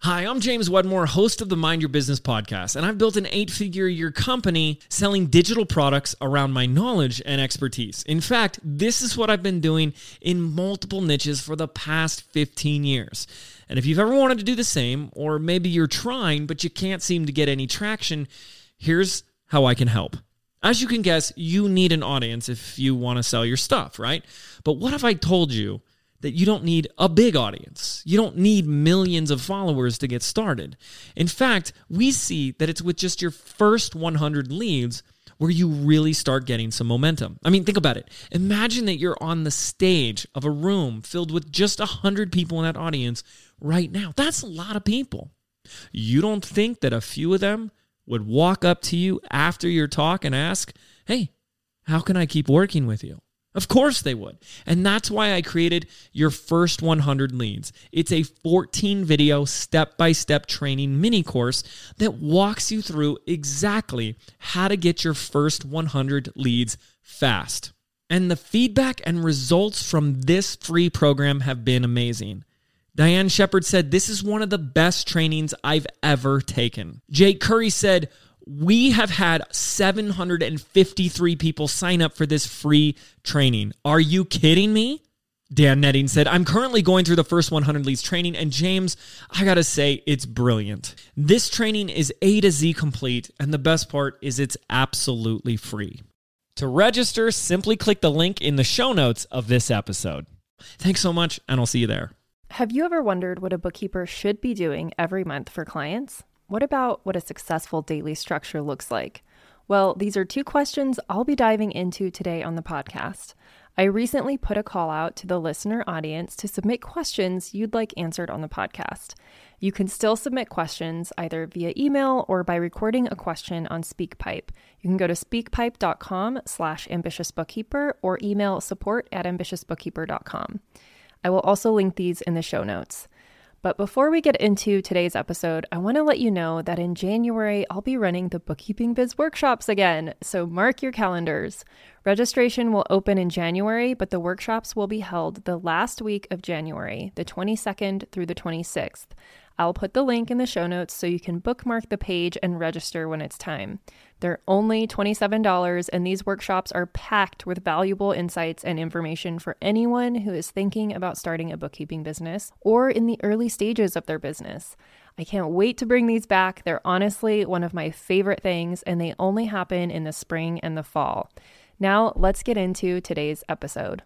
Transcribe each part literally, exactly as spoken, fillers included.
Hi, I'm James Wedmore, host of the Mind Your Business podcast, and I've built an eight-figure a year company selling digital products around my knowledge and expertise. In fact, this is what I've been doing in multiple niches for the past fifteen years. And if you've ever wanted to do the same, or maybe you're trying, but you can't seem to get any traction, here's how I can help. As you can guess, you need an audience if you want to sell your stuff, right? But what if I told you that you don't need a big audience? You don't need millions of followers to get started. In fact, we see that it's with just your first one hundred leads where you really start getting some momentum. I mean, think about it. Imagine that you're on the stage of a room filled with just one hundred people in that audience right now. That's a lot of people. You don't think that a few of them would walk up to you after your talk and ask, "Hey, how can I keep working with you?" Of course they would. And that's why I created Your First one hundred Leads. It's a fourteen video step-by-step training mini course that walks you through exactly how to get your first one hundred leads fast. And the feedback and results from this free program have been amazing. Diane Shepard said, "This is one of the best trainings I've ever taken." Jake Curry said, "We have had seven hundred fifty-three people sign up for this free training. Are you kidding me?" Dan Netting said, "I'm currently going through the first one hundred leads training, and James, I gotta say, it's brilliant. This training is A to Z complete, and the best part is it's absolutely free." To register, simply click the link in the show notes of this episode. Thanks so much, and I'll see you there. Have you ever wondered what a bookkeeper should be doing every month for clients? What about what a successful daily structure looks like? Well, these are two questions I'll be diving into today on the podcast. I recently put a call out to the listener audience to submit questions you'd like answered on the podcast. You can still submit questions either via email or by recording a question on SpeakPipe. You can go to speakpipe.com slash ambitiousbookkeeper or email support at ambitiousbookkeeper dot com. I will also link these in the show notes. But before we get into today's episode, I want to let you know that in January, I'll be running the Bookkeeping Biz workshops again, so mark your calendars. Registration will open in January, but the workshops will be held the last week of January, the twenty-second through the twenty-sixth. I'll put the link in the show notes so you can bookmark the page and register when it's time. They're only twenty-seven dollars, and these workshops are packed with valuable insights and information for anyone who is thinking about starting a bookkeeping business or in the early stages of their business. I can't wait to bring these back. They're honestly one of my favorite things, and they only happen in the spring and the fall. Now, let's get into today's episode.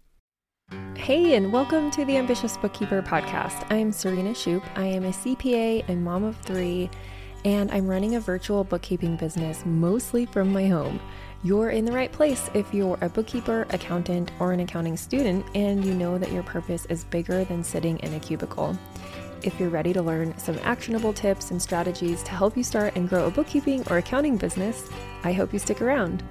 Hey, and welcome to the Ambitious Bookkeeper podcast. I'm Serena Shoup. I am a C P A and mom of three, and I'm running a virtual bookkeeping business mostly from my home. You're in the right place if you're a bookkeeper, accountant, or an accounting student, and you know that your purpose is bigger than sitting in a cubicle. If you're ready to learn some actionable tips and strategies to help you start and grow a bookkeeping or accounting business, I hope you stick around.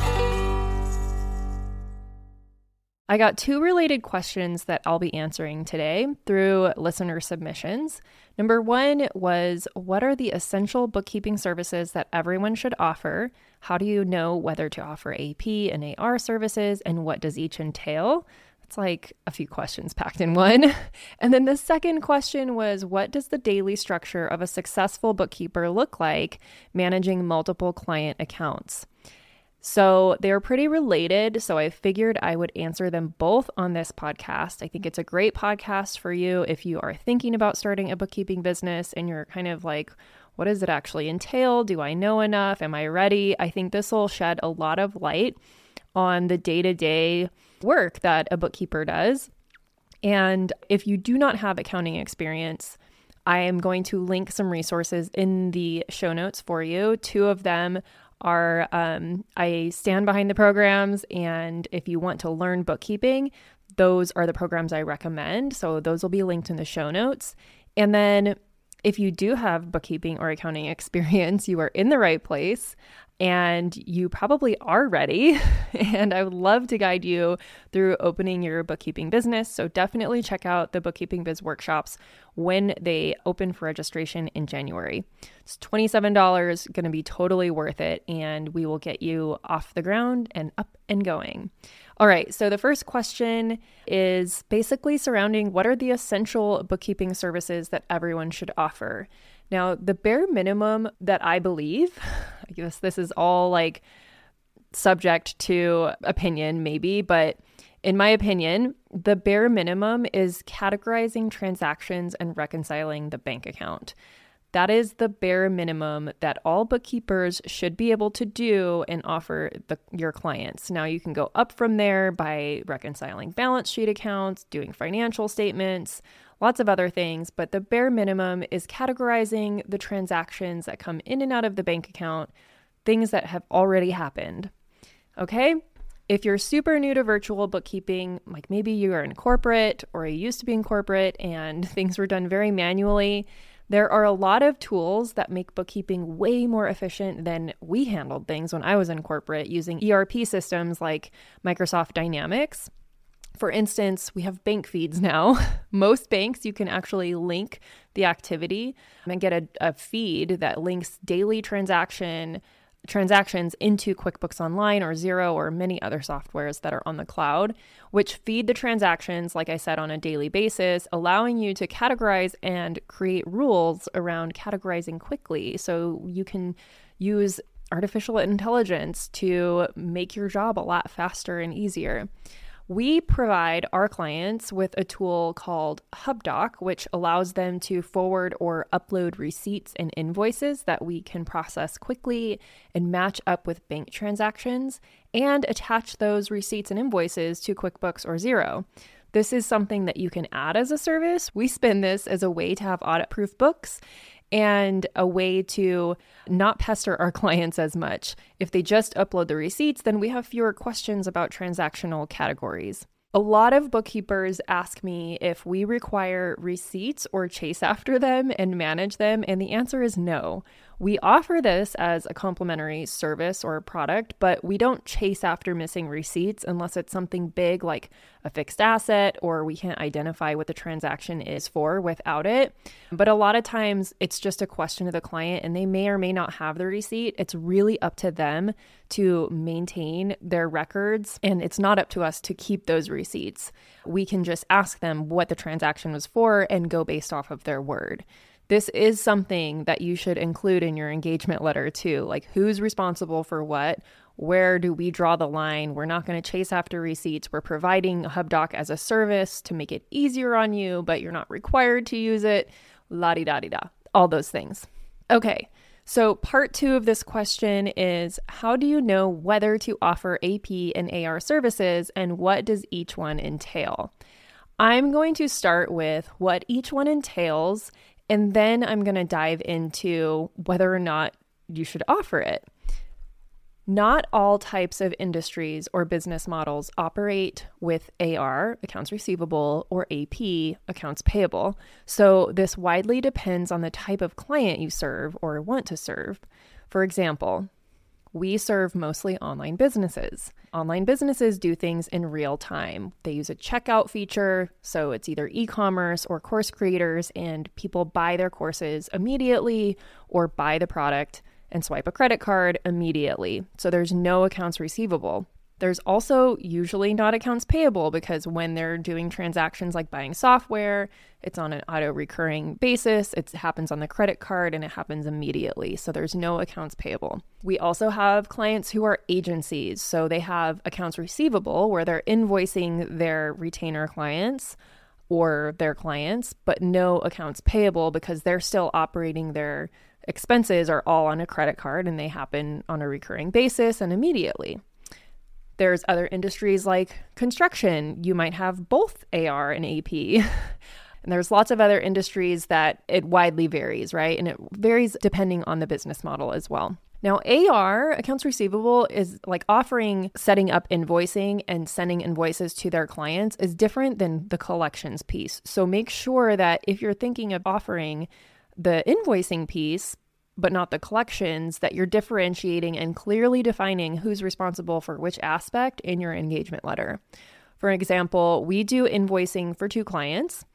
I got two related questions that I'll be answering today through listener submissions. Number one was, what are the essential bookkeeping services that everyone should offer? How do you know whether to offer A P and A R services, and what does each entail? It's like a few questions packed in one. And then the second question was, what does the daily structure of a successful bookkeeper look like managing multiple client accounts? So they're pretty related, so I figured I would answer them both on this podcast. I think it's a great podcast for you if you are thinking about starting a bookkeeping business and you're kind of like, what does it actually entail? Do I know enough? Am I ready? I think this will shed a lot of light on the day-to-day work that a bookkeeper does. And if you do not have accounting experience, I am going to link some resources in the show notes for you. Two of them are um, I stand behind the programs, and if you want to learn bookkeeping, those are the programs I recommend. So those will be linked in the show notes. And then if you do have bookkeeping or accounting experience, you are in the right place. And you probably are ready, and I would love to guide you through opening your bookkeeping business. So definitely check out the Bookkeeping Biz workshops when they open for registration in January. It's twenty-seven dollars, going to be totally worth it, and we will get you off the ground and up and going. All right, so the first question is basically surrounding what are the essential bookkeeping services that everyone should offer? Now, the bare minimum that I believe, I guess this is all like subject to opinion maybe, but in my opinion, the bare minimum is categorizing transactions and reconciling the bank account. That is the bare minimum that all bookkeepers should be able to do and offer the, your clients. Now, you can go up from there by reconciling balance sheet accounts, doing financial statements, lots of other things, but the bare minimum is categorizing the transactions that come in and out of the bank account, things that have already happened. Okay? If you're super new to virtual bookkeeping, like maybe you are in corporate or you used to be in corporate and things were done very manually, there are a lot of tools that make bookkeeping way more efficient than we handled things when I was in corporate using E R P systems like Microsoft Dynamics. For instance, we have bank feeds now. Most banks, you can actually link the activity and get a, a feed that links daily transaction transactions into QuickBooks Online or Xero or many other softwares that are on the cloud, which feed the transactions, like I said, on a daily basis, allowing you to categorize and create rules around categorizing quickly. So you can use artificial intelligence to make your job a lot faster and easier. We provide our clients with a tool called HubDoc, which allows them to forward or upload receipts and invoices that we can process quickly and match up with bank transactions and attach those receipts and invoices to QuickBooks or Xero. This is something that you can add as a service. We spin this as a way to have audit-proof books and a way to not pester our clients as much. If they just upload the receipts, then we have fewer questions about transactional categories. A lot of bookkeepers ask me if we require receipts or chase after them and manage them, and the answer is no. We offer this as a complimentary service or a product, but we don't chase after missing receipts unless it's something big like a fixed asset or we can't identify what the transaction is for without it. But a lot of times it's just a question of the client and they may or may not have the receipt. It's really up to them to maintain their records, and it's not up to us to keep those receipts. We can just ask them what the transaction was for and go based off of their word. This is something that you should include in your engagement letter too, like who's responsible for what, where do we draw the line? We're not going to chase after receipts. We're providing HubDoc as a service to make it easier on you, but you're not required to use it, la-di-da-di-da, all those things. Okay, so part two of this question is, how do you know whether to offer A P and A R services and what does each one entail? I'm going to start with what each one entails, and then I'm going to dive into whether or not you should offer it. Not all types of industries or business models operate with A R, accounts receivable, or A P, accounts payable. So this widely depends on the type of client you serve or want to serve. For example, we serve mostly online businesses. Online businesses do things in real time. They use a checkout feature, so it's either e-commerce or course creators, and people buy their courses immediately or buy the product and swipe a credit card immediately. So there's no accounts receivable. There's also usually not accounts payable because when they're doing transactions like buying software, it's on an auto-recurring basis. It happens on the credit card and it happens immediately. So there's no accounts payable. We also have clients who are agencies. So they have accounts receivable where they're invoicing their retainer clients or their clients, but no accounts payable because they're still operating their expenses are all on a credit card and they happen on a recurring basis and immediately. There's other industries like construction. You might have both A R and A P. And there's lots of other industries that it widely varies, right? And it varies depending on the business model as well. Now, A R, accounts receivable, is like offering setting up invoicing and sending invoices to their clients is different than the collections piece. So make sure that if you're thinking of offering the invoicing piece, but not the collections, that you're differentiating and clearly defining who's responsible for which aspect in your engagement letter. For example, we do invoicing for two clients.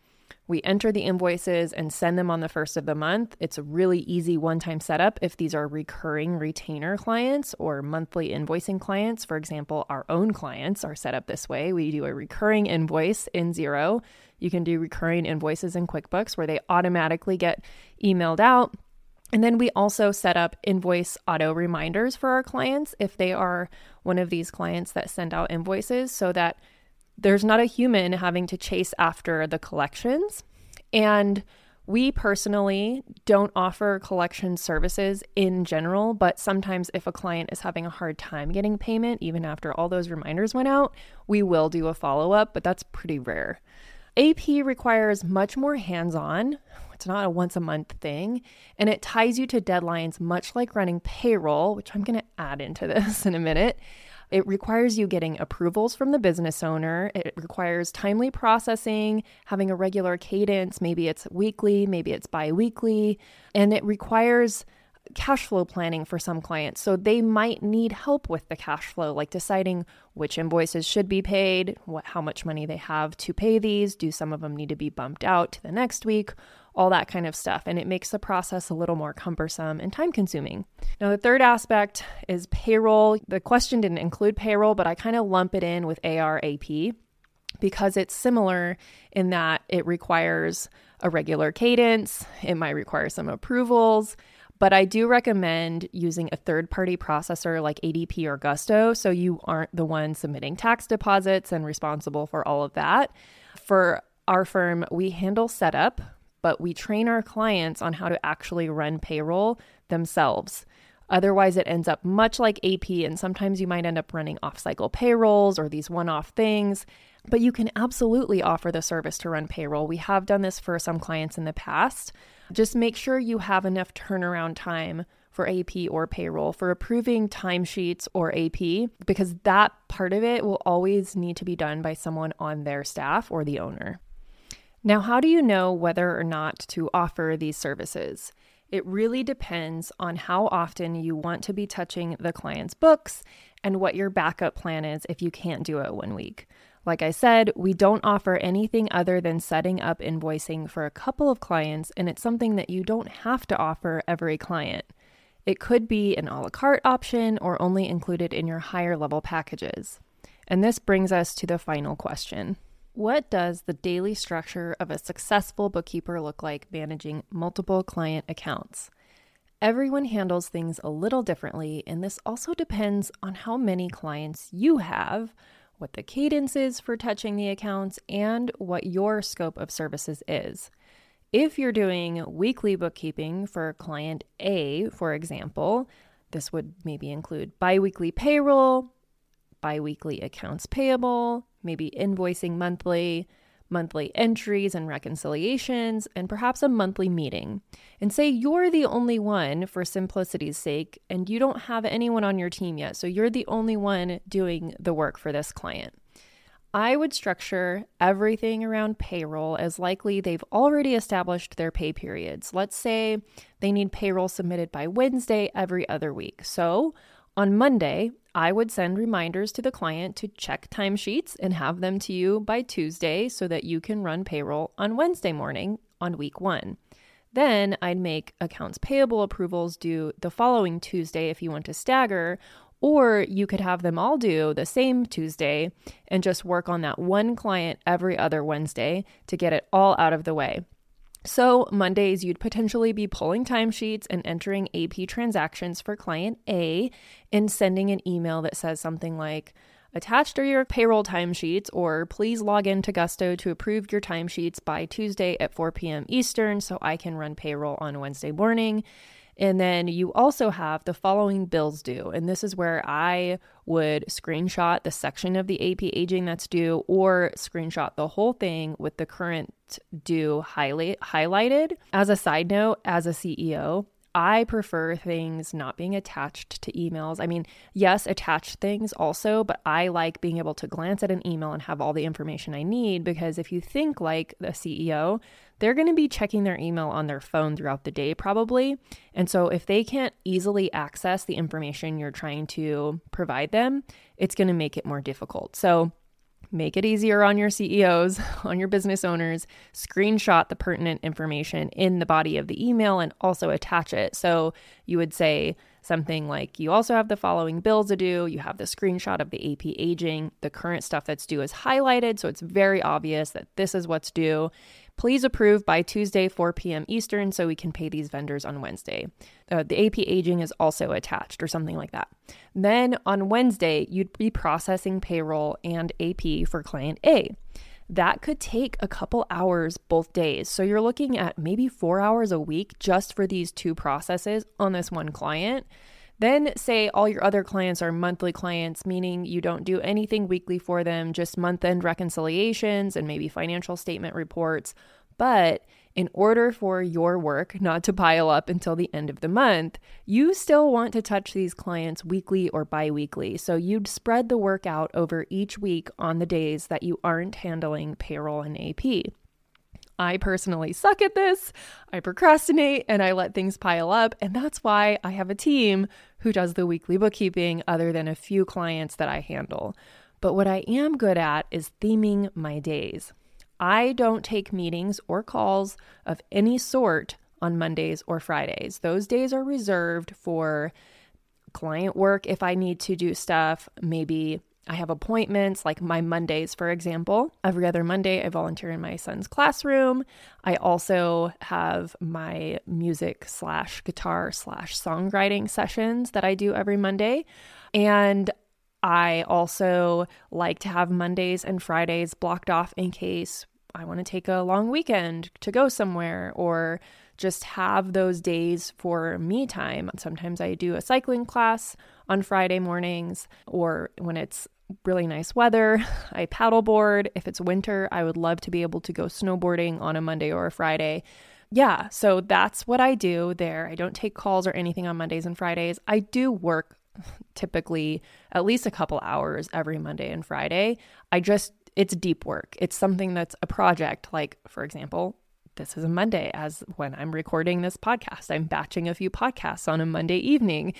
We enter the invoices and send them on the first of the month. It's a really easy one-time setup if these are recurring retainer clients or monthly invoicing clients. For example, our own clients are set up this way. We do a recurring invoice in Xero. You can do recurring invoices in QuickBooks where they automatically get emailed out. And then we also set up invoice auto reminders for our clients if they are one of these clients that send out invoices, so that there's not a human having to chase after the collections. And we personally don't offer collection services in general, but sometimes if a client is having a hard time getting payment, even after all those reminders went out, we will do a follow-up, but that's pretty rare. A P requires much more hands-on. It's not a once a month thing, and it ties you to deadlines much like running payroll, which I'm going to add into this in a minute. It requires you getting approvals from the business owner. It requires timely processing, having a regular cadence. Maybe it's weekly, maybe it's bi-weekly, and it requires cash flow planning for some clients. So they might need help with the cash flow, like deciding which invoices should be paid, what, how much money they have to pay these. Do some of them need to be bumped out to the next week? All that kind of stuff. And it makes the process a little more cumbersome and time consuming. Now, the third aspect is payroll. The question didn't include payroll, but I kind of lump it in with A R A P because it's similar in that it requires a regular cadence. It might require some approvals, but I do recommend using a third-party processor like A D P or Gusto so you aren't the one submitting tax deposits and responsible for all of that. For our firm, we handle setup, but we train our clients on how to actually run payroll themselves. Otherwise, it ends up much like A P, and sometimes you might end up running off-cycle payrolls or these one-off things, but you can absolutely offer the service to run payroll. We have done this for some clients in the past. Just make sure you have enough turnaround time for A P or payroll for approving timesheets or A P, because that part of it will always need to be done by someone on their staff or the owner. Now, how do you know whether or not to offer these services? It really depends on how often you want to be touching the client's books and what your backup plan is if you can't do it one week. Like I said, we don't offer anything other than setting up invoicing for a couple of clients, and it's something that you don't have to offer every client. It could be an a la carte option or only included in your higher level packages. And this brings us to the final question. What does the daily structure of a successful bookkeeper look like managing multiple client accounts? Everyone handles things a little differently, and this also depends on how many clients you have, what the cadence is for touching the accounts, and what your scope of services is. If you're doing weekly bookkeeping for client A, for example, this would maybe include biweekly payroll, biweekly accounts payable, maybe invoicing monthly, monthly entries and reconciliations, and perhaps a monthly meeting. And say you're the only one for simplicity's sake, and you don't have anyone on your team yet, so you're the only one doing the work for this client. I would structure everything around payroll as likely they've already established their pay periods. Let's say they need payroll submitted by Wednesday every other week. So on Monday, I would send reminders to the client to check timesheets and have them to you by Tuesday so that you can run payroll on Wednesday morning on week one. Then I'd make accounts payable approvals due the following Tuesday if you want to stagger, or you could have them all due the same Tuesday and just work on that one client every other Wednesday to get it all out of the way. So Mondays, you'd potentially be pulling timesheets and entering A P transactions for client A and sending an email that says something like, attached are your payroll timesheets, or please log into Gusto to approve your timesheets by Tuesday at four p.m. Eastern so I can run payroll on Wednesday morning. And then you also have the following bills due. And this is where I would screenshot the section of the A P aging that's due, or screenshot the whole thing with the current due highlight, highlighted. As a side note, as a C E O, I prefer things not being attached to emails. I mean, yes, attached things also, but I like being able to glance at an email and have all the information I need, because if you think like the C E O, they're going to be checking their email on their phone throughout the day probably. And so if they can't easily access the information you're trying to provide them, it's going to make it more difficult. So Make it easier on your C E Os, on your business owners. Screenshot the pertinent information in the body of the email and also attach it. So you would say something like, you also have the following bills to do. You have the screenshot of the A P aging. The current stuff that's due is highlighted, so it's very obvious that this is what's due. Please approve by Tuesday, four p.m. Eastern, so we can pay these vendors on Wednesday. Uh, the A P aging is also attached or something like that. Then on Wednesday, you'd be processing payroll and A P for client A. That could take a couple hours both days. So you're looking at maybe four hours a week just for these two processes on this one client. Then say all your other clients are monthly clients, meaning you don't do anything weekly for them, just month-end reconciliations and maybe financial statement reports. But in order for your work not to pile up until the end of the month, you still want to touch these clients weekly or bi-weekly. So you'd spread the work out over each week on the days that you aren't handling payroll and A P. I personally suck at this. I procrastinate and I let things pile up. And that's why I have a team who does the weekly bookkeeping other than a few clients that I handle. But what I am good at is theming my days. I don't take meetings or calls of any sort on Mondays or Fridays. Those days are reserved for client work if I need to do stuff. Maybe I have appointments, like my Mondays, for example. Every other Monday, I volunteer in my son's classroom. I also have my music slash guitar slash songwriting sessions that I do every Monday. And I also like to have Mondays and Fridays blocked off in case I want to take a long weekend to go somewhere or just have those days for me time. Sometimes I do a cycling class on Friday mornings, or when it's really nice weather, I paddleboard. If it's winter, I would love to be able to go snowboarding on a Monday or a Friday. Yeah, so that's what I do there. I don't take calls or anything on Mondays and Fridays. I do work typically at least a couple hours every Monday and Friday. I just, it's deep work. It's something that's a project. Like, for example, this is a Monday as when I'm recording this podcast. I'm batching a few podcasts on a Monday evening.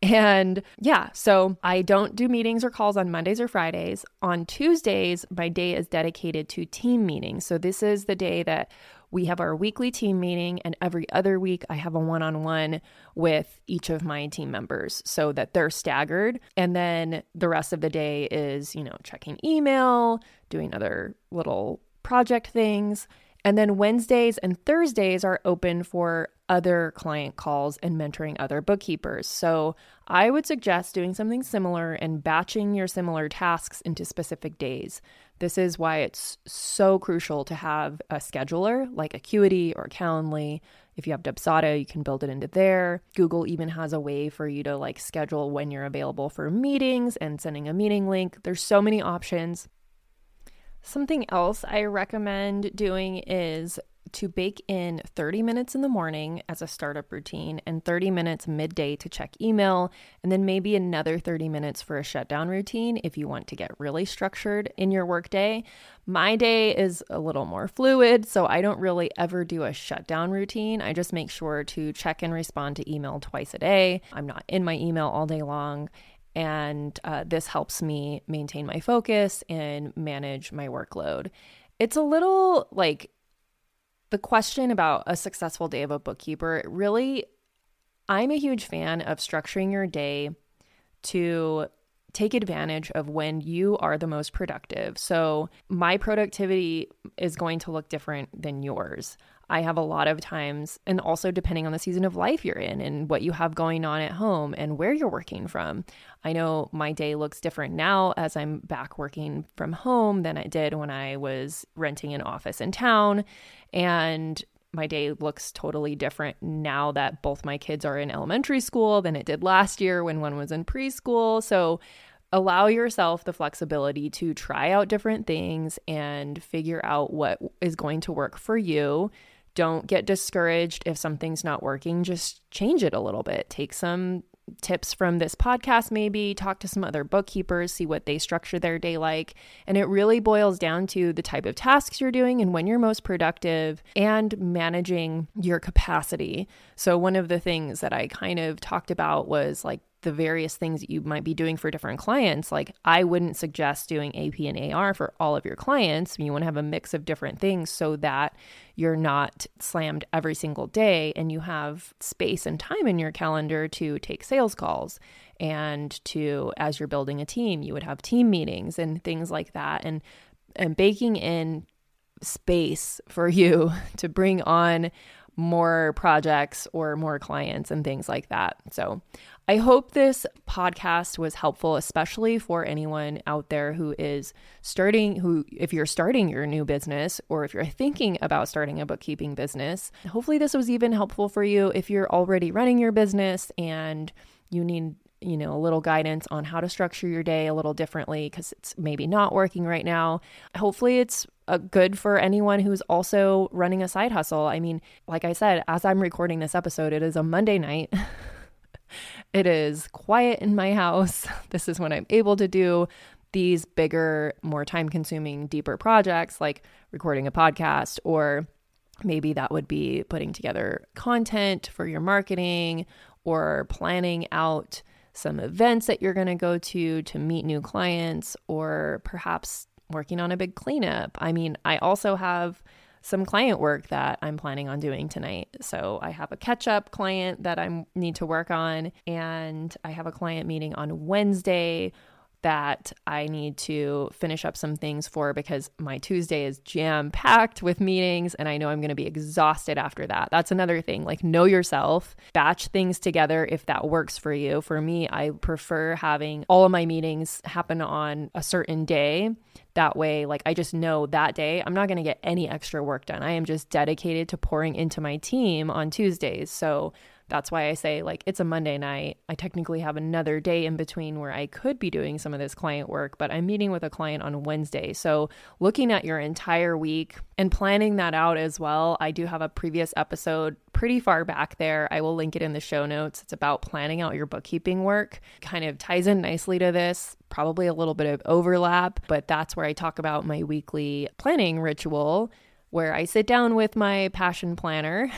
And yeah, so I don't do meetings or calls on Mondays or Fridays. On Tuesdays, my day is dedicated to team meetings. So this is the day that we have our weekly team meeting, and every other week I have a one-on-one with each of my team members so that they're staggered. And then the rest of the day is, you know, checking email, doing other little project things. And then Wednesdays and Thursdays are open for other client calls and mentoring other bookkeepers. So I would suggest doing something similar and batching your similar tasks into specific days. This is why it's so crucial to have a scheduler like Acuity or Calendly. If you have Dubsado, you can build it into there. Google even has a way for you to like schedule when you're available for meetings and sending a meeting link. There's so many options. Something else I recommend doing is to bake in thirty minutes in the morning as a startup routine and thirty minutes midday to check email, and then maybe another thirty minutes for a shutdown routine if you want to get really structured in your workday. My day is a little more fluid, so I don't really ever do a shutdown routine. I just make sure to check and respond to email twice a day. I'm not in my email all day long. And uh, this helps me maintain my focus and manage my workload. It's a little like the question about a successful day of a bookkeeper. Really, I'm a huge fan of structuring your day to take advantage of when you are the most productive. So my productivity is going to look different than yours. I have a lot of times, and also depending on the season of life you're in and what you have going on at home and where you're working from. I know my day looks different now as I'm back working from home than it did when I was renting an office in town. And my day looks totally different now that both my kids are in elementary school than it did last year when one was in preschool. So allow yourself the flexibility to try out different things and figure out what is going to work for you. Don't get discouraged if something's not working. Just change it a little bit. Take some tips from this podcast, maybe talk to some other bookkeepers, see what they structure their day like. And it really boils down to the type of tasks you're doing and when you're most productive and managing your capacity. So one of the things that I kind of talked about was like the various things that you might be doing for different clients. Like I wouldn't suggest doing A P and A R for all of your clients. You want to have a mix of different things so that you're not slammed every single day and you have space and time in your calendar to take sales calls and to, as you're building a team, you would have team meetings and things like that. And, and baking in space for you to bring on more projects or more clients and things like that. So I hope this podcast was helpful, especially for anyone out there who is starting, who, if you're starting your new business or if you're thinking about starting a bookkeeping business. Hopefully this was even helpful for you if you're already running your business and you need, you know, a little guidance on how to structure your day a little differently because it's maybe not working right now. Hopefully it's uh, good for anyone who's also running a side hustle. I mean, like I said, as I'm recording this episode, it is a Monday night. It is quiet in my house. This is when I'm able to do these bigger, more time-consuming, deeper projects like recording a podcast, or maybe that would be putting together content for your marketing or planning out some events that you're going to go to to meet new clients, or perhaps working on a big cleanup. I mean, I also have some client work that I'm planning on doing tonight. So I have a catch-up client that I need to work on, and I have a client meeting on Wednesday that I need to finish up some things for because my Tuesday is jam-packed with meetings and I know I'm going to be exhausted after that. That's another thing, like know yourself, batch things together if that works for you. For me, I prefer having all of my meetings happen on a certain day. That way, like I just know that day I'm not going to get any extra work done. I am just dedicated to pouring into my team on Tuesdays. So that's why I say like it's a Monday night. I technically have another day in between where I could be doing some of this client work, but I'm meeting with a client on Wednesday. So looking at your entire week and planning that out as well. I do have a previous episode pretty far back there. I will link it in the show notes. It's about planning out your bookkeeping work. Kind of ties in nicely to this, probably a little bit of overlap, but that's where I talk about my weekly planning ritual where I sit down with my passion planner.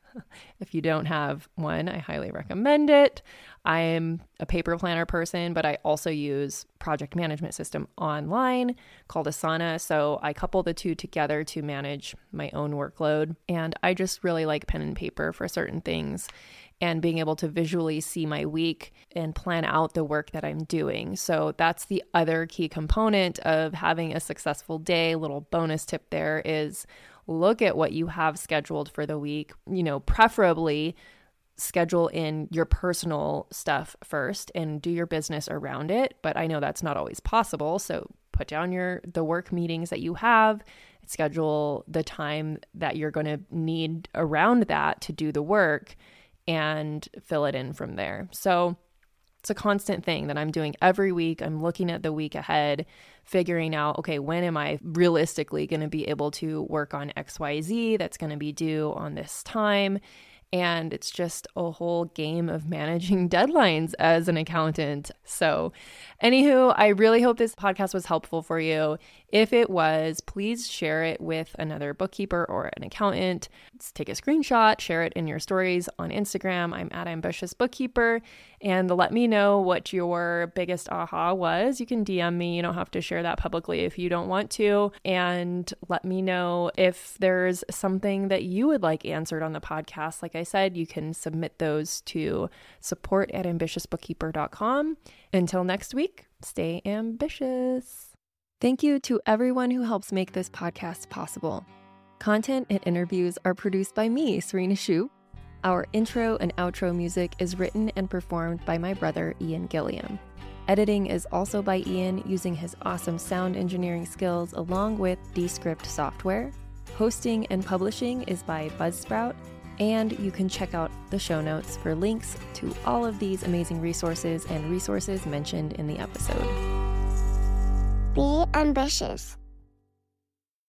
If you don't have one, I highly recommend it. I am a paper planner person, but I also use project management system online called Asana. So I couple the two together to manage my own workload. And I just really like pen and paper for certain things and being able to visually see my week and plan out the work that I'm doing. So that's the other key component of having a successful day. Little bonus tip there is look at what you have scheduled for the week, you know, preferably schedule in your personal stuff first and do your business around it. But I know that's not always possible. So put down your the work meetings that you have, schedule the time that you're going to need around that to do the work and fill it in from there. So it's a constant thing that I'm doing every week. I'm looking at the week ahead, figuring out, okay, when am I realistically going to be able to work on X Y Z that's going to be due on this time? And it's just a whole game of managing deadlines as an accountant. So anywho, I really hope this podcast was helpful for you. If it was, please share it with another bookkeeper or an accountant. Let's take a screenshot, share it in your stories on Instagram. I'm at Ambitious Bookkeeper. And let me know what your biggest aha was. You can D M me. You don't have to share that publicly if you don't want to. And let me know if there's something that you would like answered on the podcast. Like I said, you can submit those to support at ambitious bookkeeper dot com. Until next week, stay ambitious. Thank you to everyone who helps make this podcast possible. Content and interviews are produced by me, Serena Shu. Our intro and outro music is written and performed by my brother, Ian Gilliam. Editing is also by Ian using his awesome sound engineering skills along with Descript software. Hosting and publishing is by Buzzsprout. And you can check out the show notes for links to all of these amazing resources and resources mentioned in the episode. Be ambitious.